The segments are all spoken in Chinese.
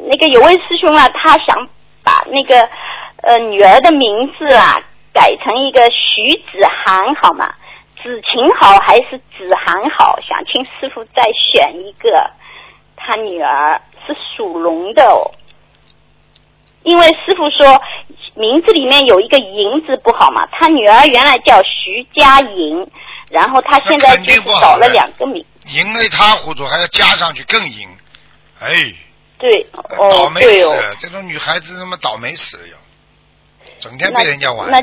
那个有位师兄啊，他想把那个女儿的名字啊改成一个徐子涵，好吗？子晴好还是子涵好？想请师傅再选一个。他女儿是属龙的哦，因为师傅说名字里面有一个银字不好嘛，他女儿原来叫徐佳莹，然后他现在就是少了2个名， 赢了一塌糊涂，还要加上去更赢，哎， 对， 倒霉死了， 哦， 这种女孩子那么倒霉死了，要整天被人家玩的。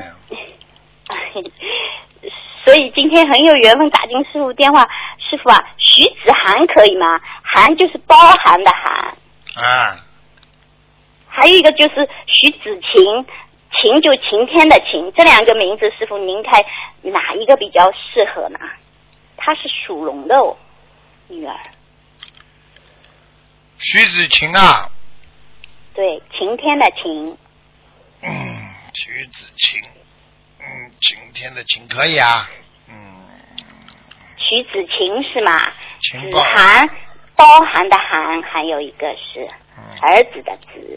所以今天很有缘分打进师傅电话，师傅啊，徐子涵可以吗？涵就是包含的涵。 啊。 还有一个就是徐子晴，晴就晴天的晴，这2个名字，师傅您看哪一个比较适合呢？她是属龙的哦，女儿。 徐子晴啊。 对，晴天的晴。 徐子晴。晴天的晴可以啊， 徐子晴是吗？ 子涵包含的涵，还有一个是儿子的子。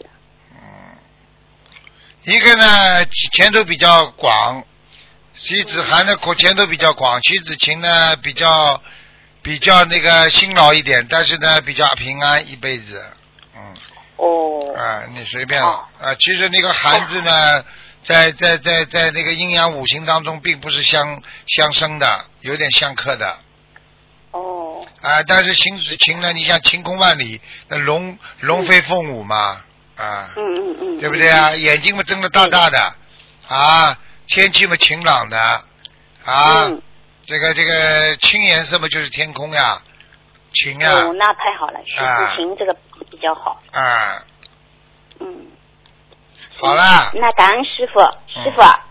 一个呢前途比较广，徐子涵的前途比较广，徐子晴呢比较那个辛劳一点，但是呢比较平安一辈子。你随便其实那个涵字呢。在那个阴阳五行当中，并不是相生的，有点相克的。但是徐子晴呢，你像晴空万里，那龙飞凤舞嘛，对不对啊？眼睛嘛睁得大大的，天气嘛晴朗的，这个青颜色嘛就是天空呀，晴啊。 那太好了，徐子晴这个比较好。 好了， 那感恩师傅，师傅。